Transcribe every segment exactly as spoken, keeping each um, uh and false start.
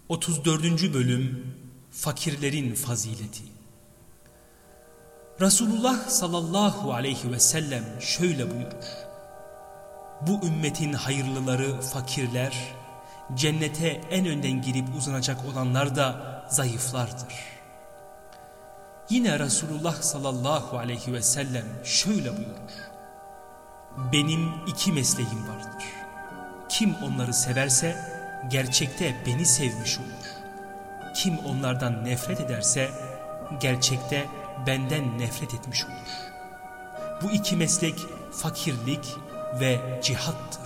otuz dördüncü Bölüm Fakirlerin Fazileti. Resulullah sallallahu aleyhi ve sellem şöyle buyurur: Bu ümmetin hayırlıları fakirler, cennete en önden girip uzanacak olanlar da zayıflardır. Yine Resulullah sallallahu aleyhi ve sellem şöyle buyurur: Benim iki mesleğim vardır. Kim onları severse gerçekte beni sevmiş olur. Kim onlardan nefret ederse gerçekte benden nefret etmiş olur. Bu iki meslek fakirlik ve cihattır.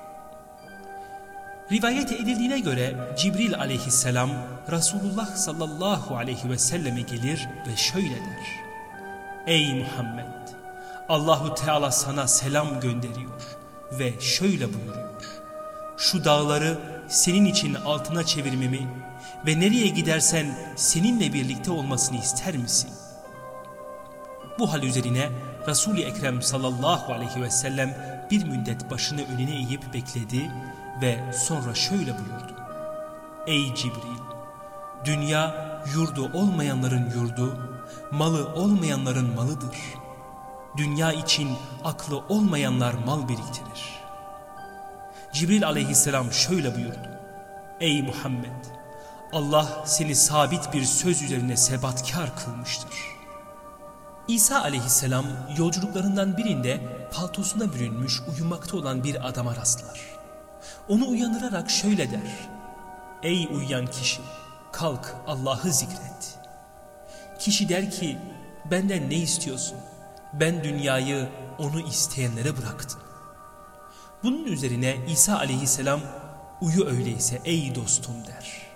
Rivayet edildiğine göre Cibril aleyhisselam Resulullah sallallahu aleyhi ve selleme gelir ve şöyle der: Ey Muhammed! Allahu Teala sana selam gönderiyor ve şöyle buyuruyor: Şu dağları senin için altına çevirmemi ve nereye gidersen seninle birlikte olmasını ister misin? Bu hal üzerine Resul-i Ekrem sallallahu aleyhi ve sellem bir müddet başını önüne eğip bekledi ve sonra şöyle buyurdu: Ey Cibril! Dünya yurdu olmayanların yurdu, malı olmayanların malıdır. Dünya için aklı olmayanlar mal biriktirir. Cibril aleyhisselam şöyle buyurdu: Ey Muhammed! Allah seni sabit bir söz üzerine sebatkar kılmıştır. İsa aleyhisselam yolculuklarından birinde paltosuna bürünmüş uyumakta olan bir adama rastlar. Onu uyandırarak şöyle der: Ey uyuyan kişi! Kalk, Allah'ı zikret. Kişi der ki: Benden ne istiyorsun? Ben dünyayı onu isteyenlere bıraktım. Bunun üzerine İsa aleyhisselam uyu öyleyse ey dostum der.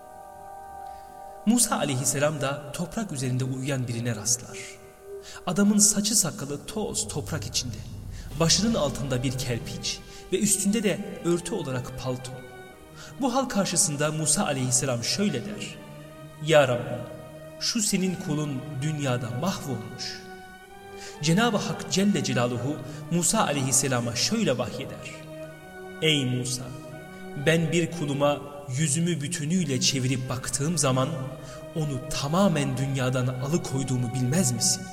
Musa aleyhisselam da toprak üzerinde uyuyan birine rastlar. Adamın saçı sakalı toz toprak içinde, başının altında bir kerpiç ve üstünde de örtü olarak palto. Bu hal karşısında Musa aleyhisselam şöyle der: Ya Rabbi, şu senin kulun dünyada mahvolmuş. Cenab-ı Hak Celle Celaluhu Musa aleyhisselama şöyle vahyeder: Ey Musa! Ben bir kuluma yüzümü bütünüyle çevirip baktığım zaman onu tamamen dünyadan alıkoyduğumu bilmez misin?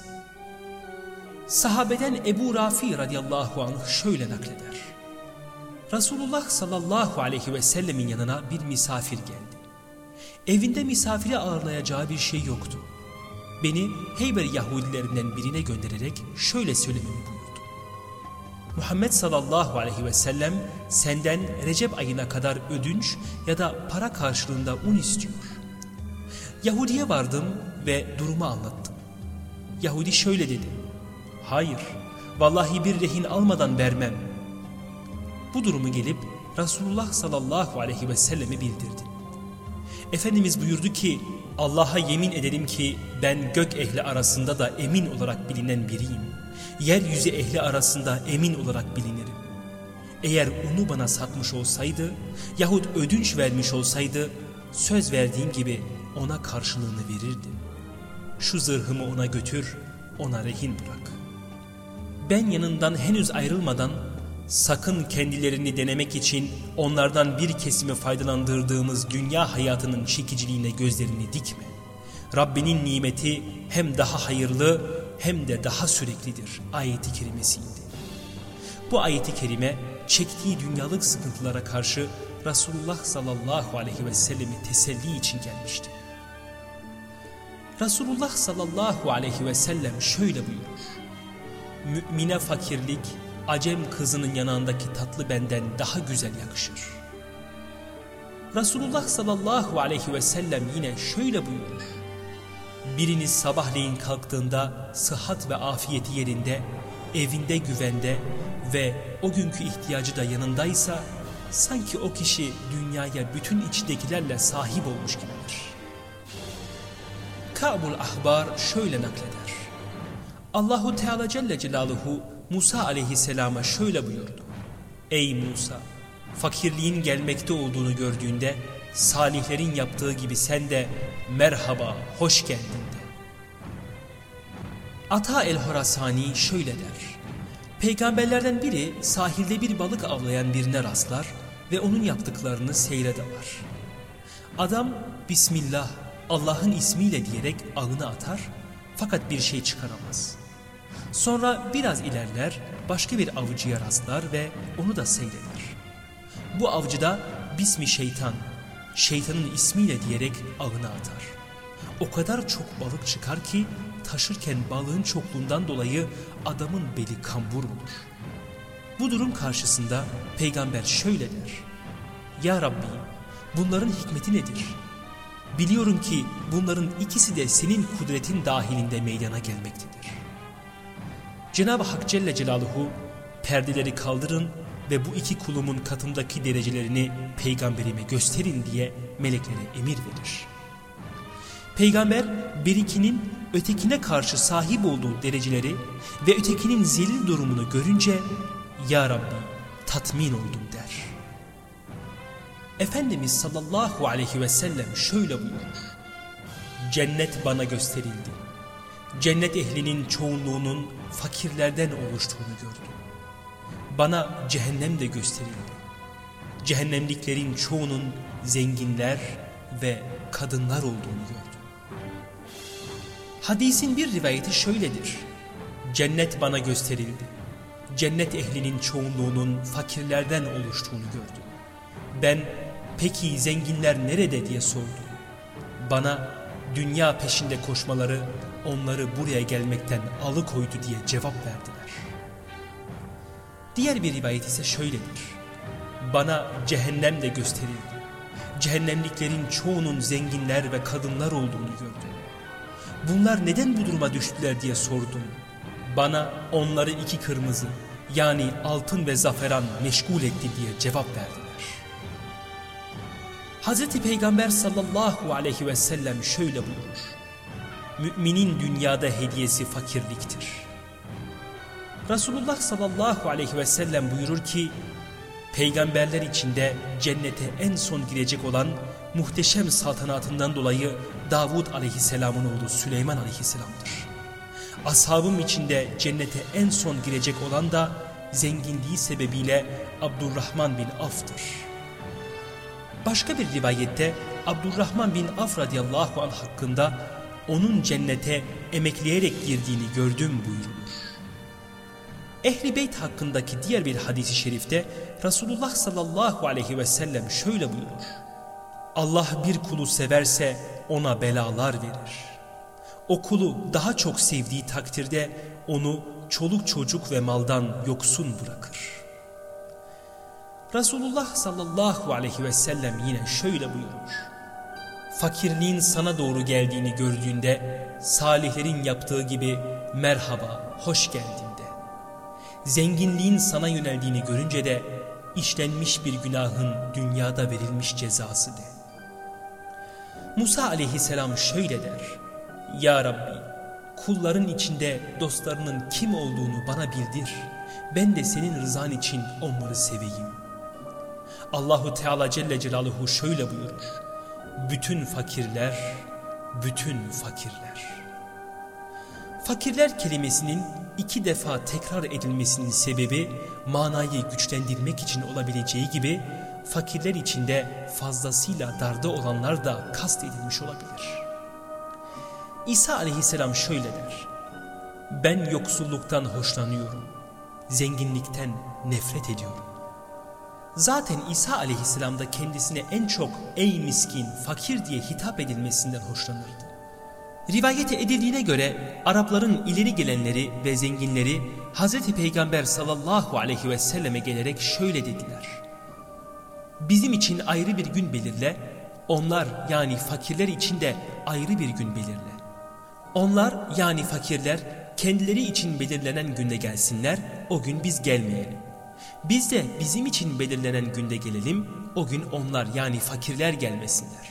Sahabeden Ebu Rafi radıyallahu anh şöyle nakleder: Resulullah sallallahu aleyhi ve sellemin yanına bir misafir geldi. Evinde misafiri ağırlayacağı bir şey yoktu. Beni Heyber Yahudilerinden birine göndererek şöyle söylememi buyurdu: Muhammed sallallahu aleyhi ve sellem senden Recep ayına kadar ödünç ya da para karşılığında un istiyor. Yahudi'ye vardım ve durumu anlattım. Yahudi şöyle dedi: Hayır, vallahi bir rehin almadan vermem. Bu durumu gelip Resulullah sallallahu aleyhi ve selleme bildirdi. Efendimiz buyurdu ki: Allah'a yemin ederim ki ben gök ehli arasında da emin olarak bilinen biriyim. Yeryüzü ehli arasında emin olarak bilinirim. Eğer onu bana satmış olsaydı yahut ödünç vermiş olsaydı söz verdiğim gibi ona karşılığını verirdim. Şu zırhımı ona götür, ona rehin bırak. Ben yanından henüz ayrılmadan sakın kendilerini denemek için onlardan bir kesimi faydalandırdığımız dünya hayatının çekiciliğine gözlerini dikme. Rabbinin nimeti hem daha hayırlı hem de daha süreklidir ayeti kerimesiydi. Bu ayeti kerime çektiği dünyalık sıkıntılara karşı Resulullah sallallahu aleyhi ve sellemi teselli için gelmişti. Resulullah sallallahu aleyhi ve sellem şöyle buyurur: Mümine fakirlik acem kızının yanağındaki tatlı benden daha güzel yakışır. Resulullah sallallahu aleyhi ve sellem yine şöyle buyurur: Biriniz sabahleyin kalktığında sıhhat ve afiyeti yerinde, evinde güvende ve o günkü ihtiyacı da yanındaysa sanki o kişi dünyaya bütün içindekilerle sahip olmuş gibidir. Ka'bul Ahbar şöyle nakleder: Allahu Teala Celle Celaluhu Musa aleyhisselama şöyle buyurdu: Ey Musa! Fakirliğin gelmekte olduğunu gördüğünde salihlerin yaptığı gibi sen de merhaba, hoş geldin de. Ata el-Horasani şöyle der: Peygamberlerden biri sahilde bir balık avlayan birine rastlar ve onun yaptıklarını seyrederler. Adam Bismillah, Allah'ın ismiyle diyerek ağını atar fakat bir şey çıkaramaz. Sonra biraz ilerler, başka bir avcıya rastlar ve onu da seyreder. Bu avcı da Bismi şeytan, şeytanın ismiyle diyerek ağını atar. O kadar çok balık çıkar ki taşırken balığın çokluğundan dolayı adamın beli kambur olur. Bu durum karşısında peygamber şöyle der: Ya Rabbi, bunların hikmeti nedir? Biliyorum ki bunların ikisi de senin kudretin dahilinde meydana gelmektedir. Cenab-ı Hak Celle Celaluhu, perdeleri kaldırın ve bu iki kulumun katındaki derecelerini peygamberime gösterin diye meleklere emir verir. Peygamber birikinin ötekine karşı sahip olduğu dereceleri ve ötekinin zelil durumunu görünce Ya Rabbi tatmin oldum der. Efendimiz sallallahu aleyhi ve sellem şöyle buyurur: Cennet bana gösterildi. Cennet ehlinin çoğunluğunun fakirlerden oluştuğunu gördüm. Bana cehennem de gösterildi. Cehennemliklerin çoğunun zenginler ve kadınlar olduğunu gördüm. Hadisin bir rivayeti şöyledir: Cennet bana gösterildi. Cennet ehlinin çoğunluğunun fakirlerden oluştuğunu gördüm. Ben peki zenginler nerede diye sordum. Bana dünya peşinde koşmaları onları buraya gelmekten alıkoydu diye cevap verdiler. Diğer bir rivayet ise şöyledir: Bana cehennem de gösterildi. Cehennemliklerin çoğunun zenginler ve kadınlar olduğunu gördüm. Bunlar neden bu duruma düştüler diye sordum. Bana onları iki kırmızı, yani altın ve zaferan meşgul etti diye cevap verdiler. Hazreti Peygamber sallallahu aleyhi ve sellem şöyle buyurur: Müminin dünyada hediyesi fakirliktir. Resulullah sallallahu aleyhi ve sellem buyurur ki, peygamberler içinde cennete en son girecek olan muhteşem saltanatından dolayı Davud aleyhisselamın oğlu Süleyman aleyhisselamdır. Ashabım içinde cennete en son girecek olan da zenginliği sebebiyle Abdurrahman bin Avf'tır. Başka bir rivayette Abdurrahman bin Avf radıyallahu anh hakkında onun cennete emekleyerek girdiğini gördüm buyurulur. Ehl-i Beyt hakkındaki diğer bir hadis-i şerifte Resulullah sallallahu aleyhi ve sellem şöyle buyurur: Allah bir kulu severse ona belalar verir. O kulu daha çok sevdiği takdirde onu çoluk çocuk ve maldan yoksun bırakır. Resulullah sallallahu aleyhi ve sellem yine şöyle buyurur: Fakirliğin sana doğru geldiğini gördüğünde salihlerin yaptığı gibi merhaba, hoş geldin de. Zenginliğin sana yöneldiğini görünce de işlenmiş bir günahın dünyada verilmiş cezası de. Musa aleyhisselam şöyle der: Ya Rabbi, kulların içinde dostlarının kim olduğunu bana bildir. Ben de senin rızan için onları seveyim. Allahu Teala Celle Celaluhu şöyle buyurur: Bütün fakirler, bütün fakirler. Fakirler kelimesinin iki defa tekrar edilmesinin sebebi manayı güçlendirmek için olabileceği gibi fakirler içinde fazlasıyla darda olanlar da kast edilmiş olabilir. İsa aleyhisselam şöyle der: Ben yoksulluktan hoşlanıyorum, zenginlikten nefret ediyorum. Zaten İsa aleyhisselam da kendisine en çok ey miskin, fakir diye hitap edilmesinden hoşlanırdı. Rivayete edildiğine göre Arapların ileri gelenleri ve zenginleri Hazreti Peygamber sallallahu aleyhi ve selleme gelerek şöyle dediler: Bizim için ayrı bir gün belirle, onlar yani fakirler için de ayrı bir gün belirle. Onlar yani fakirler kendileri için belirlenen günde gelsinler, o gün biz gelmeyelim. Biz de bizim için belirlenen günde gelelim, o gün onlar yani fakirler gelmesinler.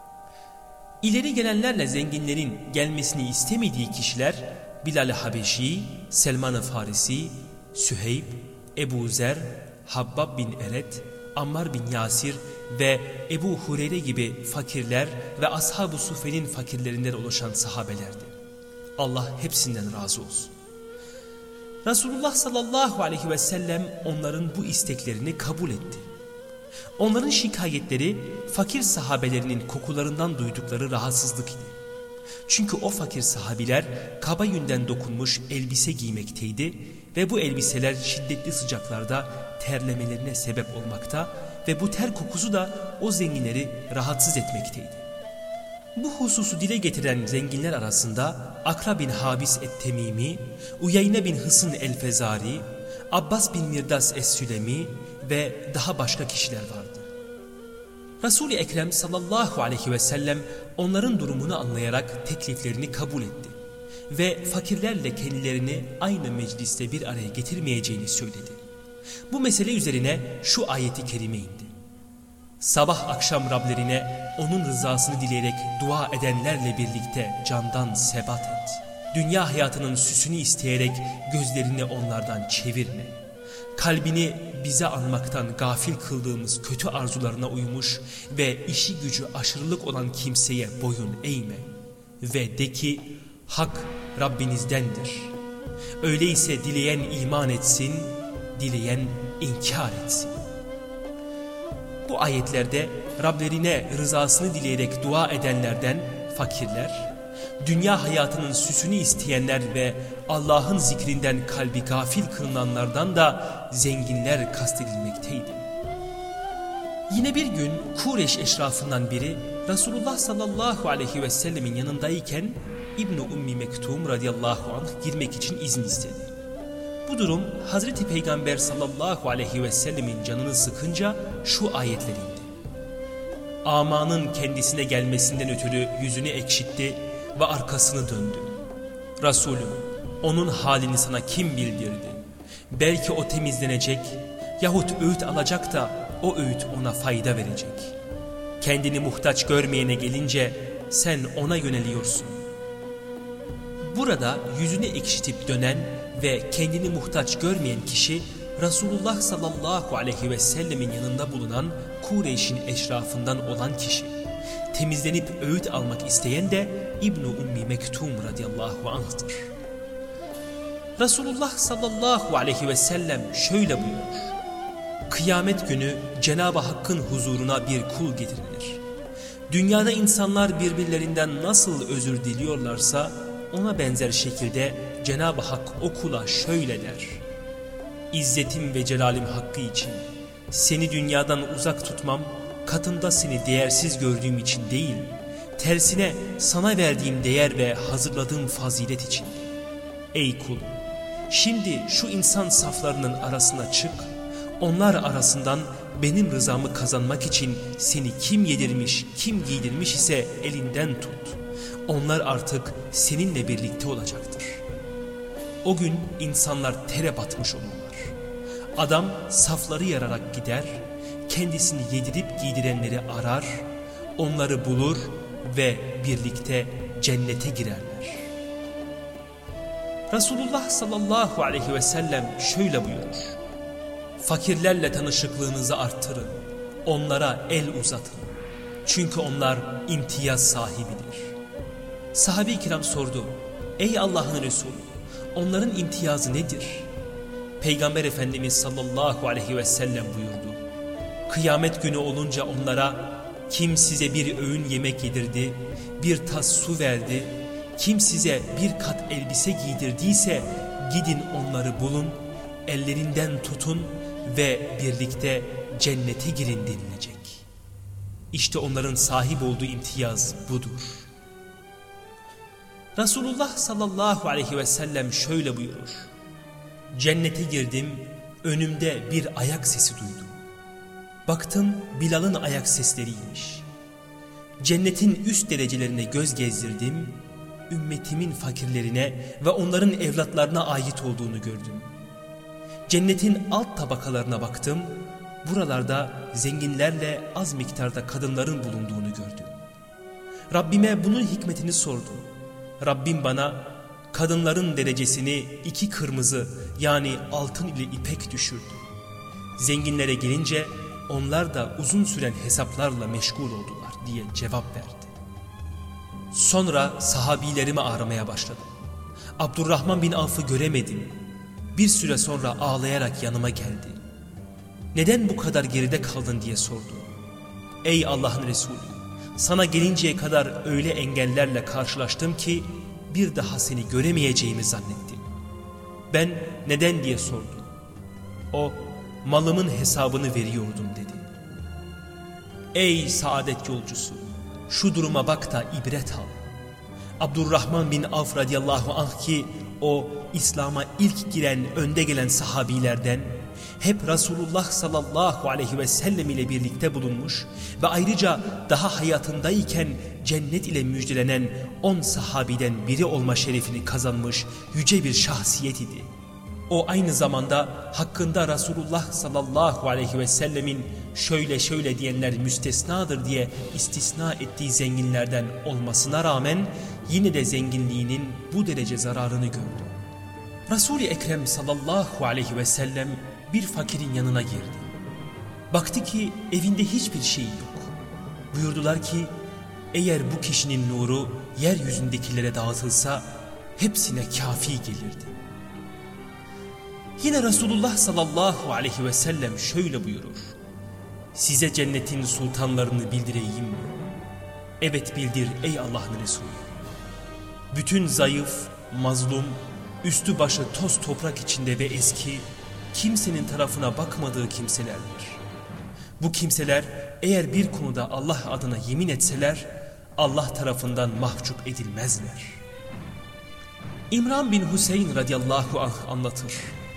İleri gelenlerle zenginlerin gelmesini istemediği kişiler Bilal-i Habeşi, Selman-ı Farisi, Süheyb, Ebu Zer, Habbab bin Eret, Ammar bin Yasir ve Ebu Hureyre gibi fakirler ve Ashab-ı Suffe'nin fakirlerinden oluşan sahabelerdi. Allah hepsinden razı olsun. Resulullah sallallahu aleyhi ve sellem onların bu isteklerini kabul etti. Onların şikayetleri fakir sahabelerinin kokularından duydukları rahatsızlık idi. Çünkü o fakir sahabiler kaba yünden dokunmuş elbise giymekteydi ve bu elbiseler şiddetli sıcaklarda terlemelerine sebep olmakta ve bu ter kokusu da o zenginleri rahatsız etmekteydi. Bu hususu dile getiren zenginler arasında Akra bin Habis et-Temimi, Uyeyne bin Hısn el-Fezari, Abbas bin Mirdas es-Sülemi ve daha başka kişiler vardı. Resul-i Ekrem sallallahu aleyhi ve sellem onların durumunu anlayarak tekliflerini kabul etti ve fakirlerle kendilerini aynı mecliste bir araya getirmeyeceğini söyledi. Bu mesele üzerine şu ayeti kerime indi. Sabah akşam Rablerine onun rızasını dileyerek dua edenlerle birlikte candan sebat et. Dünya hayatının süsünü isteyerek gözlerini onlardan çevirme. Kalbini bize anmaktan gafil kıldığımız kötü arzularına uymuş ve işi gücü aşırılık olan kimseye boyun eğme. Ve de ki hak Rabbinizdendir. Öyleyse dileyen iman etsin, dileyen inkar etsin. Bu ayetlerde Rablerine rızasını dileyerek dua edenlerden fakirler, dünya hayatının süsünü isteyenler ve Allah'ın zikrinden kalbi gafil kılınanlardan da zenginler kastedilmekteydi. Yine bir gün Kureş eşrafından biri Resulullah sallallahu aleyhi ve sellemin yanındayken İbn-i Ummi Mektum radıyallahu anh girmek için izin istedi. Bu durum Hazreti Peygamber sallallahu aleyhi ve sellemin canını sıkınca şu ayetler indi. Amanın kendisine gelmesinden ötürü yüzünü ekşitti ve arkasını döndü. Resulüm, onun halini sana kim bildirdi? Belki o temizlenecek yahut öğüt alacak da o öğüt ona fayda verecek. Kendini muhtaç görmeyene gelince sen ona yöneliyorsun. Burada yüzünü ekşitip dönen ve kendini muhtaç görmeyen kişi Resulullah sallallahu aleyhi ve sellemin yanında bulunan Kureyş'in eşrafından olan kişi. Temizlenip öğüt almak isteyen de İbn-i Ummi Mektum radıyallahu anh'tır. Resulullah sallallahu aleyhi ve sellem şöyle buyurur. Kıyamet günü Cenab-ı Hakk'ın huzuruna bir kul getirilir. Dünyada insanlar birbirlerinden nasıl özür diliyorlarsa ona benzer şekilde Cenab-ı Hak o kula şöyle der. İzzetim ve celalim hakkı için seni dünyadan uzak tutmam, katımda seni değersiz gördüğüm için değil, tersine sana verdiğim değer ve hazırladığım fazilet için. Ey kulum, şimdi şu insan saflarının arasına çık, onlar arasından benim rızamı kazanmak için seni kim yedirmiş, kim giydirmiş ise elinden tut. Onlar artık seninle birlikte olacaktır. O gün insanlar tere batmış olurlar. Adam safları yararak gider, kendisini yedirip giydirenleri arar, onları bulur ve birlikte cennete girerler. Resulullah sallallahu aleyhi ve sellem şöyle buyurur. Fakirlerle tanışıklığınızı arttırın, onlara el uzatın. Çünkü onlar imtiyaz sahibidir. Sahabe-i kiram sordu. Ey Allah'ın Resulü, onların imtiyazı nedir? Peygamber Efendimiz sallallahu aleyhi ve sellem buyurdu. Kıyamet günü olunca onlara kim size bir öğün yemek yedirdi, bir tas su verdi, kim size bir kat elbise giydirdiyse gidin onları bulun, ellerinden tutun ve birlikte cennete girin denilecek. İşte onların sahip olduğu imtiyaz budur. Resulullah sallallahu aleyhi ve sellem şöyle buyurur. Cennete girdim, önümde bir ayak sesi duydum. Baktım Bilal'ın ayak sesleriymiş. Cennetin üst derecelerine göz gezdirdim, ümmetimin fakirlerine ve onların evlatlarına ait olduğunu gördüm. Cennetin alt tabakalarına baktım, buralarda zenginlerle az miktarda kadınların bulunduğunu gördüm. Rabbime bunun hikmetini sordum. Rabbim bana kadınların derecesini iki kırmızı yani altın ile ipek düşürdü. Zenginlere gelince onlar da uzun süren hesaplarla meşgul oldular diye cevap verdi. Sonra sahabilerimi aramaya başladım. Abdurrahman bin Avf'ı göremedim. Bir süre sonra ağlayarak yanıma geldi. neden bu kadar geride kaldın diye sordu. Ey Allah'ın Resulü, sana gelinceye kadar öyle engellerle karşılaştım ki bir daha seni göremeyeceğimi zannettim. Ben neden diye sordum. O, malımın hesabını veriyordum dedi. Ey saadet yolcusu, şu duruma bak da ibret al. Abdurrahman bin Avf radıyallahu anh ki o İslam'a ilk giren, önde gelen sahabilerden, hep Resulullah sallallahu aleyhi ve sellem ile birlikte bulunmuş ve ayrıca daha hayatındayken cennet ile müjdelenen on sahabiden biri olma şerefini kazanmış yüce bir şahsiyet idi. O aynı zamanda hakkında Resulullah sallallahu aleyhi ve sellemin şöyle şöyle diyenler müstesnadır diye istisna ettiği zenginlerden olmasına rağmen yine de zenginliğinin bu derece zararını gördü. Resul-i Ekrem sallallahu aleyhi ve sellem bir fakirin yanına girdi. Baktı ki evinde hiçbir şey yok. Buyurdular ki eğer bu kişinin nuru yeryüzündekilere dağıtılsa hepsine kafi gelirdi. Yine Resulullah sallallahu aleyhi ve sellem şöyle buyurur. Size cennetin sultanlarını bildireyim mi? Evet bildir ey Allah'ın Resulü. Bütün zayıf, mazlum, üstü başı toz toprak içinde ve eski, kimsenin tarafına bakmadığı kimselerdir. Bu kimseler eğer bir konuda Allah adına yemin etseler, Allah tarafından mahcup edilmezler. İmran bin Hüseyin radıyallahu anh anlatır.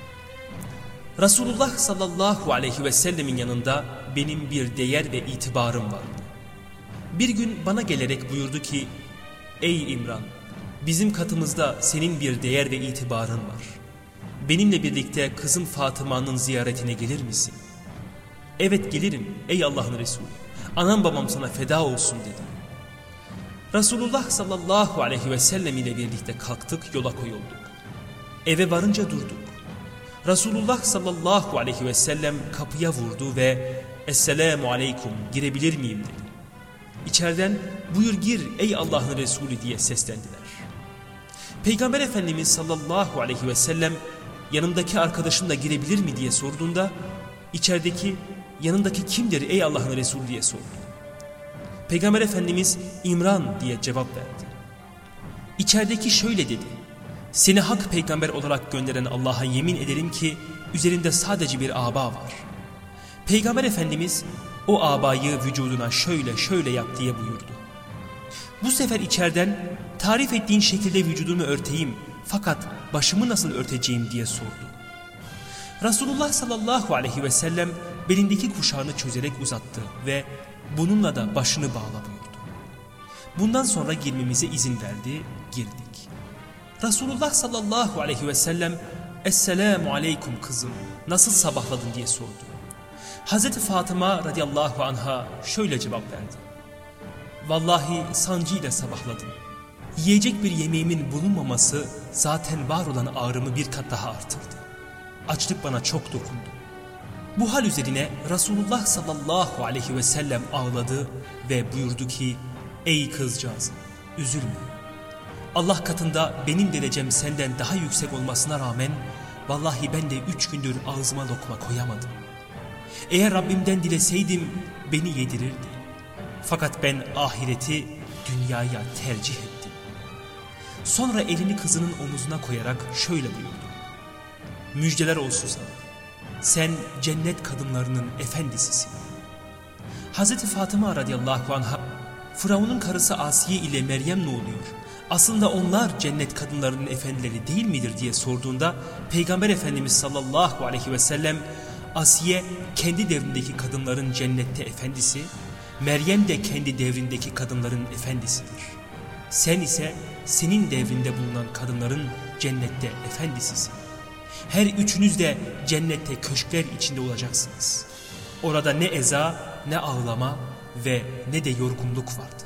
Resulullah sallallahu aleyhi ve sellemin yanında benim bir değer ve itibarım vardı. Bir gün bana gelerek buyurdu ki, ey İmran, bizim katımızda senin bir değer ve itibarın var. Benimle birlikte kızım Fatıma'nın ziyaretine gelir misin? Evet gelirim ey Allah'ın Resulü. Anam babam sana feda olsun dedim. Resulullah sallallahu aleyhi ve sellem ile birlikte kalktık, yola koyulduk. Eve varınca durduk. Resulullah sallallahu aleyhi ve sellem kapıya vurdu ve Esselamu aleyküm, girebilir miyim dedi. İçeriden buyur gir ey Allah'ın Resulü diye seslendiler. Peygamber Efendimiz sallallahu aleyhi ve sellem yanımdaki arkadaşım da girebilir mi diye sorduğunda içerideki yanındaki kimdir ey Allah'ın Resulü diye sordu. Peygamber Efendimiz İmran diye cevap verdi. İçerideki şöyle dedi. Seni hak peygamber olarak gönderen Allah'a yemin ederim ki üzerinde sadece bir aba var. Peygamber Efendimiz o abayı vücuduna şöyle şöyle yap diye buyurdu. Bu sefer içeriden tarif ettiğin şekilde vücudumu örteyim fakat başımı nasıl örteceğim diye sordu. Resulullah sallallahu aleyhi ve sellem belindeki kuşağını çözerek uzattı ve bununla da başını bağla buyurdu. Bundan sonra girmemize izin verdi, girdik. Resulullah sallallahu aleyhi ve sellem Esselamu aleyküm kızım, nasıl sabahladın diye sordu. Hazreti Fatıma radıyallahu anha şöyle cevap verdi. Vallahi sancıyla sabahladım. Yiyecek bir yemeğimin bulunmaması zaten var olan ağrımı bir kat daha artırdı. Açlık bana çok dokundu. Bu hal üzerine Resulullah sallallahu aleyhi ve sellem ağladı ve buyurdu ki ey kızcağızım üzülme. Allah katında benim derecem senden daha yüksek olmasına rağmen vallahi ben de üç gündür ağzıma lokma koyamadım. Eğer Rabbimden dileseydim beni yedirirdi. Fakat ben ahireti dünyaya tercih ettim. Sonra elini kızının omuzuna koyarak şöyle buyurdu. Müjdeler olsun sana. Sen cennet kadınlarının efendisisin. Hazreti Fatıma radıyallahu anha Firavun'un karısı Asiye ile Meryem ne oluyor? Aslında onlar cennet kadınlarının efendileri değil midir diye sorduğunda Peygamber Efendimiz sallallahu aleyhi ve sellem Asiye kendi devrindeki kadınların cennette efendisi, Meryem de kendi devrindeki kadınların efendisidir. Sen ise senin devrinde bulunan kadınların cennette efendisisin. Her üçünüz de cennette köşkler içinde olacaksınız. Orada ne eza, ne ağlama ve ne de yorgunluk vardır.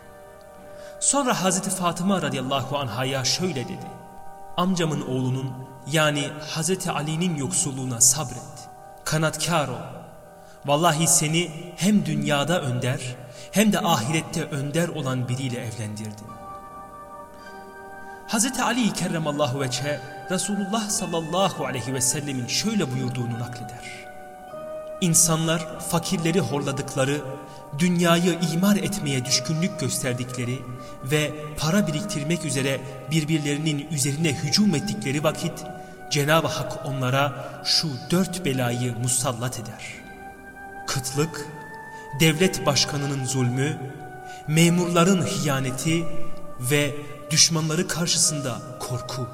Sonra Hazreti Fatıma radıyallahu anhaya şöyle dedi. Amcamın oğlunun yani Hazreti Ali'nin yoksulluğuna sabret. Kanatkar ol. Vallahi seni hem dünyada önder hem de ahirette önder olan biriyle evlendirdim. Hazreti Ali kerremallahu veçhe Resulullah sallallahu aleyhi ve sellemin şöyle buyurduğunu nakleder. İnsanlar fakirleri horladıkları, dünyayı imar etmeye düşkünlük gösterdikleri ve para biriktirmek üzere birbirlerinin üzerine hücum ettikleri vakit Cenab-ı Hak onlara şu dört belayı musallat eder. Kıtlık, devlet başkanının zulmü, memurların hıyaneti ve düşmanları karşısında korku.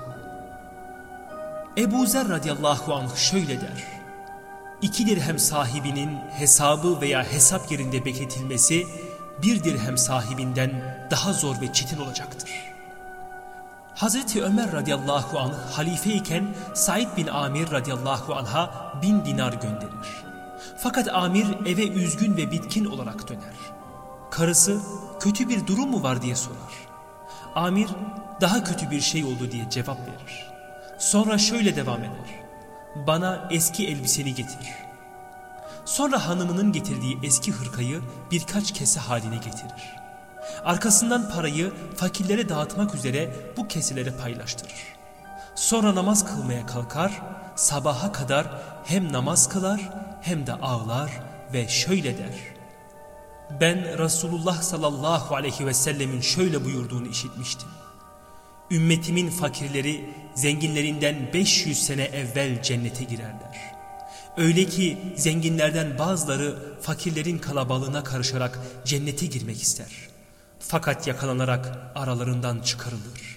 Ebu Zer radıyallahu anh şöyle der: İki dirhem sahibinin hesabı veya hesap yerinde bekletilmesi bir dirhem sahibinden daha zor ve çetin olacaktır. Hazreti Ömer radıyallahu anh halifeyken Said bin Amir radıyallahu anh'a bin dinar gönderir. Fakat Amir eve üzgün ve bitkin olarak döner. Karısı kötü bir durum mu var diye sorar. Amir daha kötü bir şey oldu diye cevap verir. Sonra şöyle devam eder: Bana eski elbiseni getir. Sonra hanımının getirdiği eski hırkayı birkaç kese haline getirir. Arkasından parayı fakirlere dağıtmak üzere bu keselere paylaştırır. Sonra namaz kılmaya kalkar, sabaha kadar hem namaz kılar hem de ağlar ve şöyle der: Ben Resulullah sallallahu aleyhi ve sellemin şöyle buyurduğunu işitmiştim. Ümmetimin fakirleri zenginlerinden beş yüz sene evvel cennete girerler. Öyle ki zenginlerden bazıları fakirlerin kalabalığına karışarak cennete girmek ister. Fakat yakalanarak aralarından çıkarılır.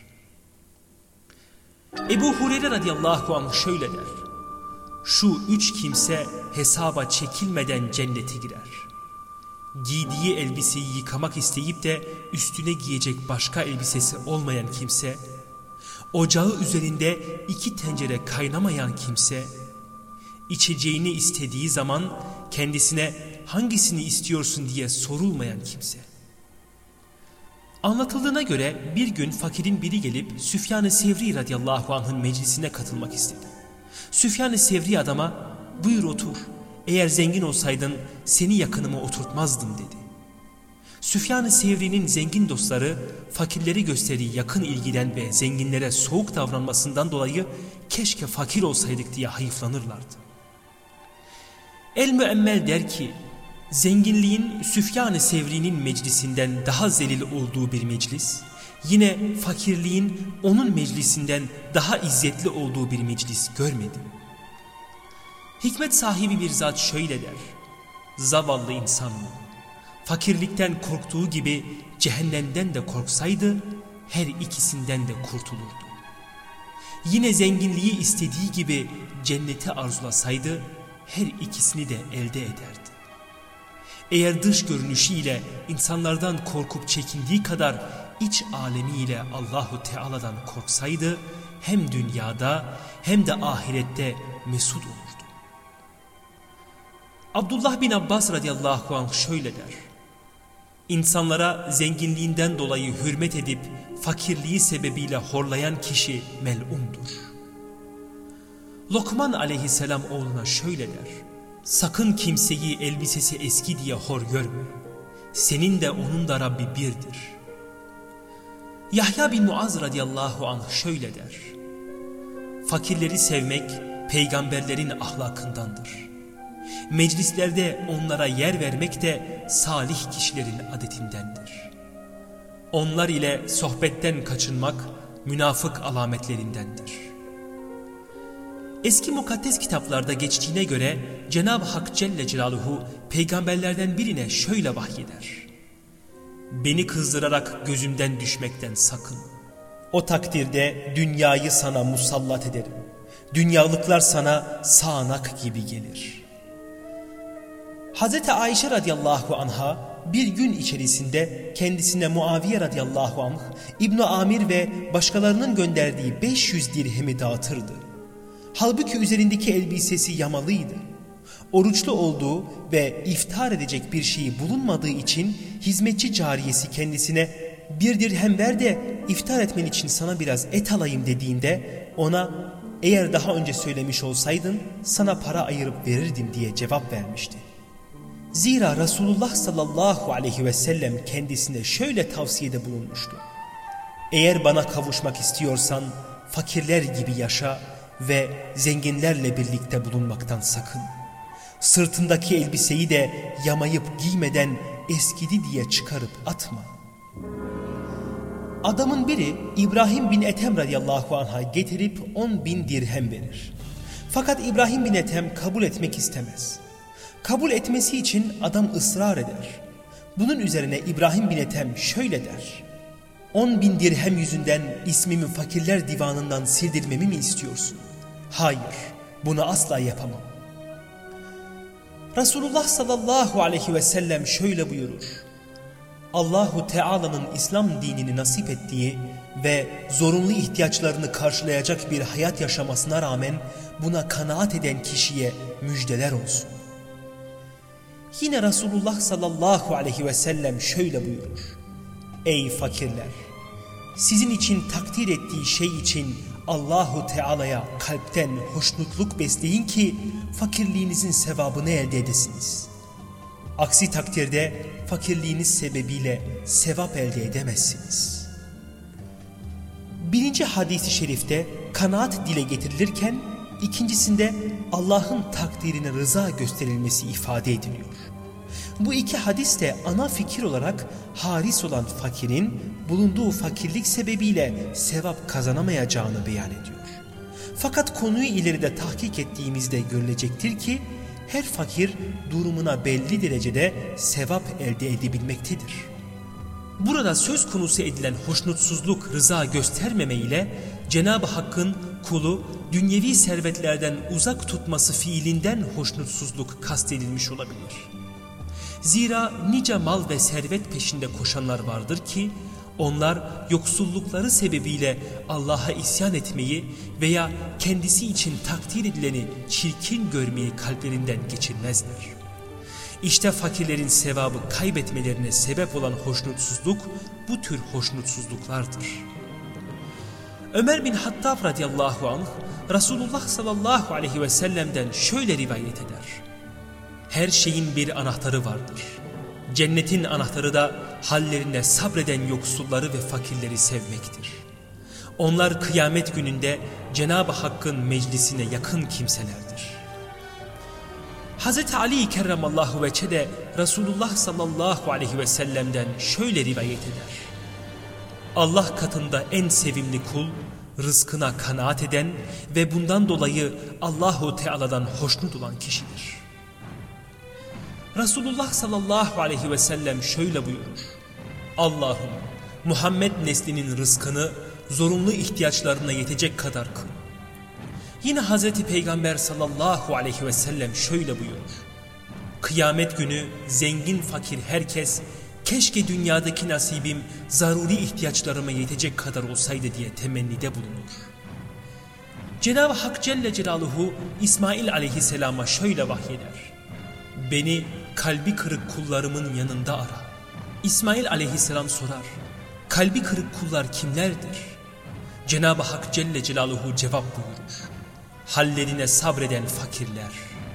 Ebu Hureyre radıyallahu anh şöyle der: Şu üç kimse hesaba çekilmeden cennete girer. Giydiği elbiseyi yıkamak isteyip de üstüne giyecek başka elbisesi olmayan kimse, ocağı üzerinde iki tencere kaynamayan kimse, içeceğini istediği zaman kendisine hangisini istiyorsun diye sorulmayan kimse. Anlatıldığına göre bir gün fakirin biri gelip Süfyan-ı Sevri radıyallahu anh'ın meclisine katılmak istedi. Süfyan-ı Sevri adama buyur otur, eğer zengin olsaydın seni yakınıma oturtmazdım dedi. Süfyan-ı Sevri'nin zengin dostları fakirleri gösterdiği yakın ilgiden ve zenginlere soğuk davranmasından dolayı keşke fakir olsaydık diye hayıflanırlardı. El-Müemmel der ki, zenginliğin Süfyan-ı Sevri'nin meclisinden daha zelil olduğu bir meclis, yine fakirliğin onun meclisinden daha izzetli olduğu bir meclis görmedim. Hikmet sahibi bir zat şöyle der: Zavallı insan mı? Fakirlikten korktuğu gibi cehennemden de korksaydı her ikisinden de kurtulurdu. Yine zenginliği istediği gibi cenneti arzulasaydı her ikisini de elde ederdi. Eğer dış görünüşüyle insanlardan korkup çekindiği kadar iç alemiyle Allahu Teala'dan korksaydı hem dünyada hem de ahirette mesut olurdu. Abdullah bin Abbas radıyallahu anh şöyle der: İnsanlara zenginliğinden dolayı hürmet edip fakirliği sebebiyle horlayan kişi mel'undur. Lokman aleyhisselam oğluna şöyle der: Sakın kimseyi elbisesi eski diye hor görme. Senin de onun da Rabbi birdir. Yahya bin Muaz radıyallahu anh şöyle der: Fakirleri sevmek peygamberlerin ahlakındandır. Meclislerde onlara yer vermek de salih kişilerin adetindendir. Onlar ile sohbetten kaçınmak münafık alametlerindendir. Eski mukaddes kitaplarda geçtiğine göre Cenab-ı Hak Celle Celaluhu peygamberlerden birine şöyle vahyeder: Beni kızdırarak gözümden düşmekten sakın. O takdirde dünyayı sana musallat ederim. Dünyalıklar sana sağanak gibi gelir. Hazreti Ayşe radıyallahu anha bir gün içerisinde kendisine Muaviye radıyallahu anh, İbn Amir ve başkalarının gönderdiği beş yüz dirhemi dağıtırdı. Halbuki üzerindeki elbisesi yamalıydı. Oruçlu olduğu ve iftar edecek bir şeyi bulunmadığı için hizmetçi cariyesi kendisine bir dirhem ver de iftar etmen için sana biraz et alayım dediğinde ona eğer daha önce söylemiş olsaydın sana para ayırıp verirdim diye cevap vermişti. Zira Resulullah sallallahu aleyhi ve sellem kendisine şöyle tavsiyede bulunmuştu: Eğer bana kavuşmak istiyorsan fakirler gibi yaşa ve zenginlerle birlikte bulunmaktan sakın. Sırtındaki elbiseyi de yamayıp giymeden eskidi diye çıkarıp atma. Adamın biri İbrahim bin Ethem radıyallahu anh'a getirip on bin dirhem verir. Fakat İbrahim bin Ethem kabul etmek istemez. Kabul etmesi için adam ısrar eder. Bunun üzerine İbrahim bin Ethem şöyle der: on bin dirhem yüzünden ismimi fakirler divanından sildirmemi mi istiyorsun? Hayır, bunu asla yapamam. Resulullah sallallahu aleyhi ve sellem şöyle buyurur: Allahu Teala'nın İslam dinini nasip ettiği ve zorunlu ihtiyaçlarını karşılayacak bir hayat yaşamasına rağmen buna kanaat eden kişiye müjdeler olsun. Yine Resulullah sallallahu aleyhi ve sellem şöyle buyurur: Ey fakirler! Sizin için takdir ettiği şey için Allahu Teala'ya kalpten hoşnutluk besleyin ki fakirliğinizin sevabını elde edesiniz. Aksi takdirde fakirliğiniz sebebiyle sevap elde edemezsiniz. Birinci hadis-i şerifte kanaat dile getirilirken ikincisinde Allah'ın takdirine rıza gösterilmesi ifade ediliyor. Bu iki hadis de ana fikir olarak haris olan fakirin bulunduğu fakirlik sebebiyle sevap kazanamayacağını beyan ediyor. Fakat konuyu ileride tahkik ettiğimizde görülecektir ki her fakir durumuna belli derecede sevap elde edebilmektedir. Burada söz konusu edilen hoşnutsuzluk rıza göstermeme ile Cenab-ı Hakk'ın kulu dünyevi servetlerden uzak tutması fiilinden hoşnutsuzluk kastedilmiş olabilir. Zira nice mal ve servet peşinde koşanlar vardır ki onlar yoksullukları sebebiyle Allah'a isyan etmeyi veya kendisi için takdir edileni çirkin görmeyi kalplerinden geçirmezler. İşte fakirlerin sevabı kaybetmelerine sebep olan hoşnutsuzluk bu tür hoşnutsuzluklardır. Ömer bin Hattab radıyallahu anh Resulullah sallallahu aleyhi ve sellem'den şöyle rivayet eder: Her şeyin bir anahtarı vardır. Cennetin anahtarı da hallerine sabreden yoksulları ve fakirleri sevmektir. Onlar kıyamet gününde Cenab-ı Hakk'ın meclisine yakın kimselerdir. Hazreti Ali kerramallahu veçhe de Resulullah sallallahu aleyhi ve sellem'den şöyle rivayet eder: Allah katında en sevimli kul, rızkına kanaat eden ve bundan dolayı Allahu Teala'dan hoşnut olan kişidir. Resulullah sallallahu aleyhi ve sellem şöyle buyurur: Allah'ım Muhammed neslinin rızkını zorunlu ihtiyaçlarına yetecek kadar kıl. Yine Hazreti Peygamber sallallahu aleyhi ve sellem şöyle buyurur: Kıyamet günü zengin fakir herkes keşke dünyadaki nasibim zaruri ihtiyaçlarıma yetecek kadar olsaydı diye temennide bulunur. Cenab-ı Hak Celle Celaluhu İsmail aleyhisselama şöyle vahyeder: Beni kalbi kırık kullarımın yanında ara. İsmail aleyhisselam sorar: Kalbi kırık kullar kimlerdir? Cenab-ı Hak Celle Celaluhu cevap buyurur: Hallerine sabreden fakirler.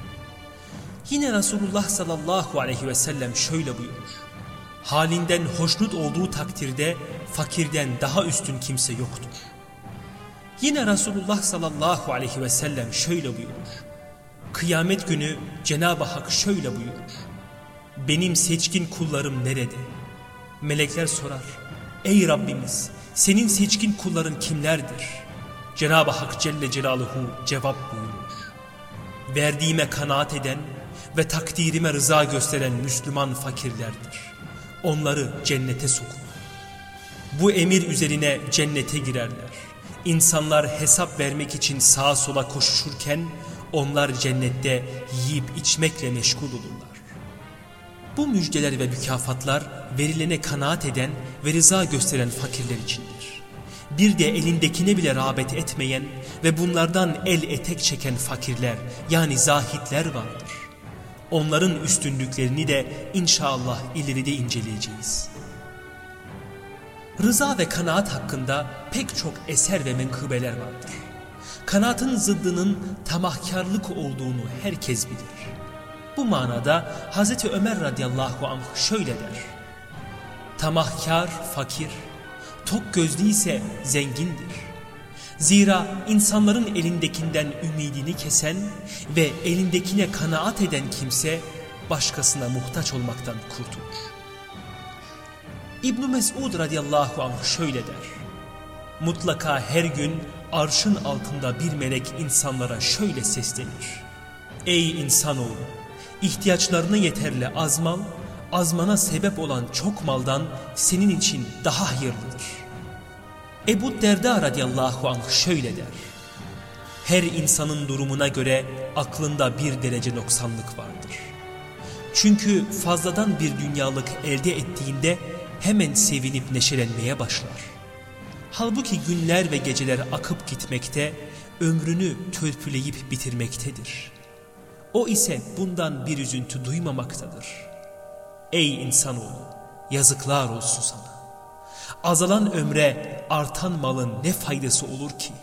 Yine Resulullah sallallahu aleyhi ve sellem şöyle buyurur: Halinden hoşnut olduğu takdirde fakirden daha üstün kimse yoktur. Yine Resulullah sallallahu aleyhi ve sellem şöyle buyurur: Kıyamet günü Cenab-ı Hak şöyle buyurur: Benim seçkin kullarım nerede? Melekler sorar: Ey Rabbimiz, senin seçkin kulların kimlerdir? Cenab-ı Hak Celle Celaluhu cevap buyurur: Verdiğime kanaat eden ve takdirime rıza gösteren Müslüman fakirlerdir. Onları cennete sokun. Bu emir üzerine cennete girerler. İnsanlar hesap vermek için sağa sola koşuşurken onlar cennette yiyip içmekle meşgul olurlar. Bu müjdeler ve mükafatlar verilene kanaat eden ve rıza gösteren fakirler içindir. Bir de elindekine bile rağbet etmeyen ve bunlardan el etek çeken fakirler yani zahitler vardır. Onların üstünlüklerini de inşallah ileride inceleyeceğiz. Rıza ve kanaat hakkında pek çok eser ve menkıbeler vardır. Kanaatın zıddının tamahkarlık olduğunu herkes bilir. Bu manada Hazreti Ömer radıyallahu anh şöyle der: Tamahkar fakir, tok gözlü ise zengindir. Zira insanların elindekinden ümidini kesen ve elindekine kanaat eden kimse başkasına muhtaç olmaktan kurtulur. İbn Mesud radıyallahu anh şöyle der: mutlaka her gün arşın altında bir melek insanlara şöyle seslenir: ey insanoğlu, ihtiyaçlarına yeterli az mal, azmana sebep olan çok maldan senin için daha hayırlıdır. Ebu Derda radıyallahu anh şöyle der: her insanın durumuna göre aklında bir derece noksanlık vardır. Çünkü fazladan bir dünyalık elde ettiğinde hemen sevinip neşelenmeye başlar. Halbuki günler ve geceler akıp gitmekte, ömrünü törpüleyip bitirmektedir. O ise bundan bir üzüntü duymamaktadır. Ey insanoğlu, yazıklar olsun sana. Azalan ömre artan malın ne faydası olur ki?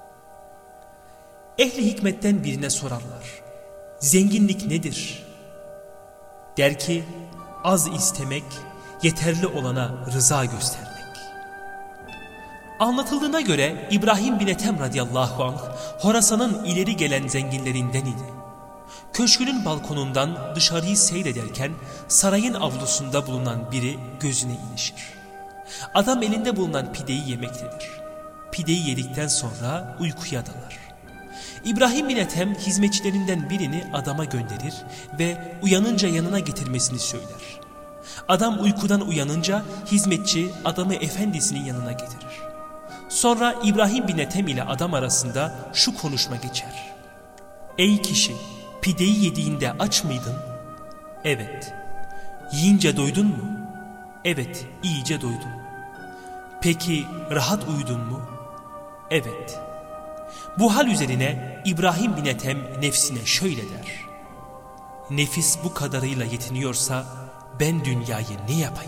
Ehli hikmetten birine sorarlar: zenginlik nedir? Der ki, az istemek, yeterli olana rıza göstermek. Anlatıldığına göre İbrahim bin Ethem radıyallahu anh Horasan'ın ileri gelen zenginlerinden idi. Köşkünün balkonundan dışarıyı seyrederken sarayın avlusunda bulunan biri gözüne ilişir. Adam elinde bulunan pideyi yemektedir. Pideyi yedikten sonra uykuya dalar. İbrahim bin Ethem hizmetçilerinden birini adama gönderir ve uyanınca yanına getirmesini söyler. Adam uykudan uyanınca hizmetçi adamı efendisinin yanına getirir. Sonra İbrahim bin Ethem ile adam arasında şu konuşma geçer: ey kişi, pideyi yediğinde aç mıydın? Evet. Yiyince doydun mu? Evet, iyice doydum. Peki rahat uyudun mu? Evet. Bu hal üzerine İbrahim bin Ethem nefsine şöyle der: nefis bu kadarıyla yetiniyorsa ben dünyayı ne yapayım?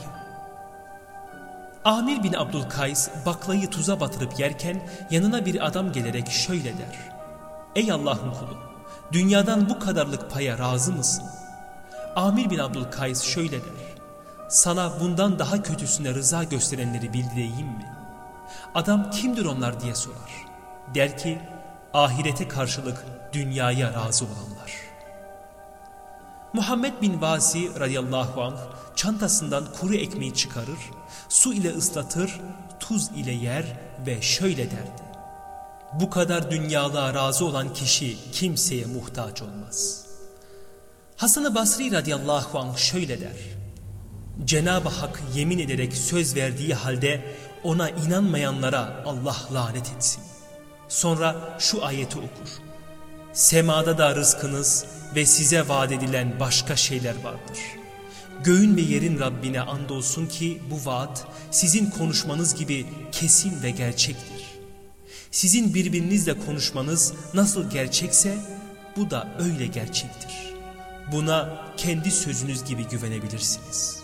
Amir bin Abdülkays baklayı tuza batırıp yerken yanına bir adam gelerek şöyle der: ey Allah'ın kulu, dünyadan bu kadarlık paya razı mısın? Amir bin Abdülkays şöyle der: sana bundan daha kötüsüne rıza gösterenleri bildireyim mi? Adam kimdir onlar diye sorar. Der ki, ahirete karşılık dünyaya razı olanlar. Muhammed bin Vasi radıyallahu anh çantasından kuru ekmeği çıkarır, su ile ıslatır, tuz ile yer ve şöyle derdi: bu kadar dünyalığa razı olan kişi kimseye muhtaç olmaz. Hasan-ı Basri radıyallahu anh şöyle der: Cenab-ı Hak yemin ederek söz verdiği halde ona inanmayanlara Allah lanet etsin. Sonra şu ayeti okur: semada da rızkınız ve size vaat edilen başka şeyler vardır. Göğün ve yerin Rabbine andolsun ki bu vaat sizin konuşmanız gibi kesin ve gerçektir. Sizin birbirinizle konuşmanız nasıl gerçekse bu da öyle gerçektir. Buna kendi sözünüz gibi güvenebilirsiniz.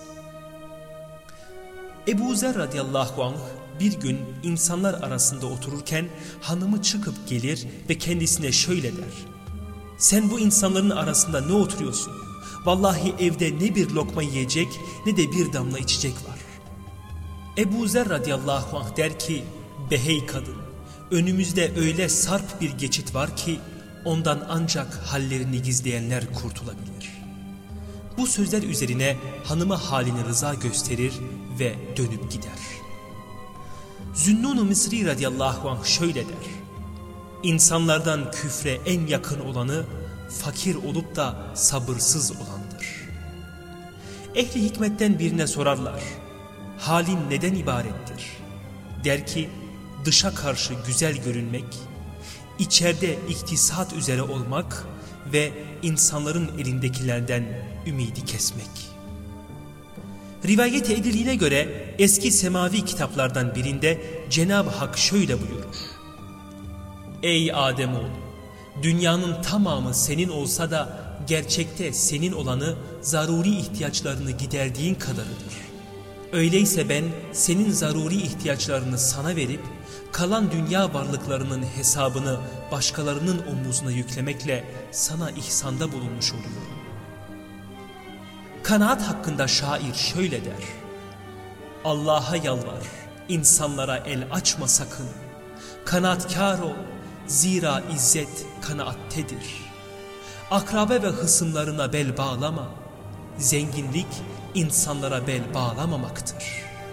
Ebu Zer radıyallahu anh bir gün insanlar arasında otururken hanımı çıkıp gelir ve kendisine şöyle der: sen bu insanların arasında ne oturuyorsun? Vallahi evde ne bir lokma yiyecek ne de bir damla içecek var. Ebu Zer radıyallahu anh der ki, behey kadın, önümüzde öyle sarp bir geçit var ki ondan ancak hallerini gizleyenler kurtulabilir. Bu sözler üzerine hanımı halini rıza gösterir ve dönüp gider. Zünnun-u Misri radıyallahu anh şöyle der: İnsanlardan küfre en yakın olanı fakir olup da sabırsız olandır. Ehli hikmetten birine sorarlar: halin neden ibarettir? Der ki, dışa karşı güzel görünmek, içeride iktisat üzere olmak ve insanların elindekilerden ümidi kesmek. Rivayet edildiğine göre eski semavi kitaplardan birinde Cenab-ı Hak şöyle buyurur: ey Ademoğlu, dünyanın tamamı senin olsa da gerçekte senin olanı zaruri ihtiyaçlarını giderdiğin kadarıdır. Öyleyse ben senin zaruri ihtiyaçlarını sana verip kalan dünya varlıklarının hesabını başkalarının omuzuna yüklemekle sana ihsanda bulunmuş oluyorum. Kanaat hakkında şair şöyle der: Allah'a yalvar, insanlara el açma sakın. Kanaatkar ol, zira izzet kanaattedir. Akrabe ve hısımlarına bel bağlama, zenginlik insanlara bel bağlamamaktır.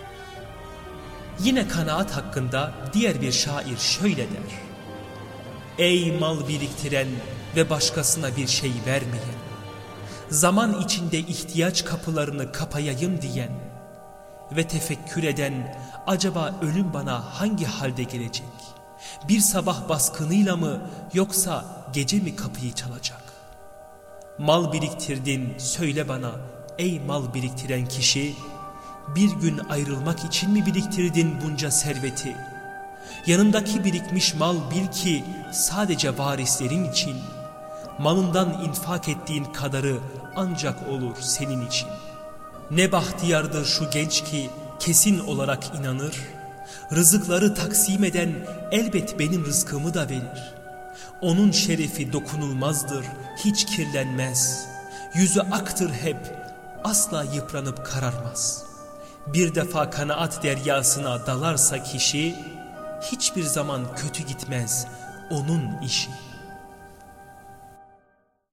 Yine kanaat hakkında diğer bir şair şöyle der: Ey mal biriktiren ve başkasına bir şey vermeyen, zaman içinde ihtiyaç kapılarını kapayayım diyen ve tefekkür eden, acaba ölüm bana hangi halde gelecek? Bir sabah baskınıyla mı, yoksa gece mi kapıyı çalacak? Mal biriktirdin, söyle bana ey mal biriktiren kişi, bir gün ayrılmak için mi biriktirdin bunca serveti? Yanındaki birikmiş mal bil ki sadece varislerin için, malından infak ettiğin kadarı ancak olur senin için. Ne bahtiyardır şu genç ki kesin olarak inanır, rızıkları taksim eden elbet benim rızkımı da verir. Onun şerefi dokunulmazdır, hiç kirlenmez, yüzü aktır hep, asla yıpranıp kararmaz. Bir defa kanaat deryasına dalarsa kişi, hiçbir zaman kötü gitmez onun işi.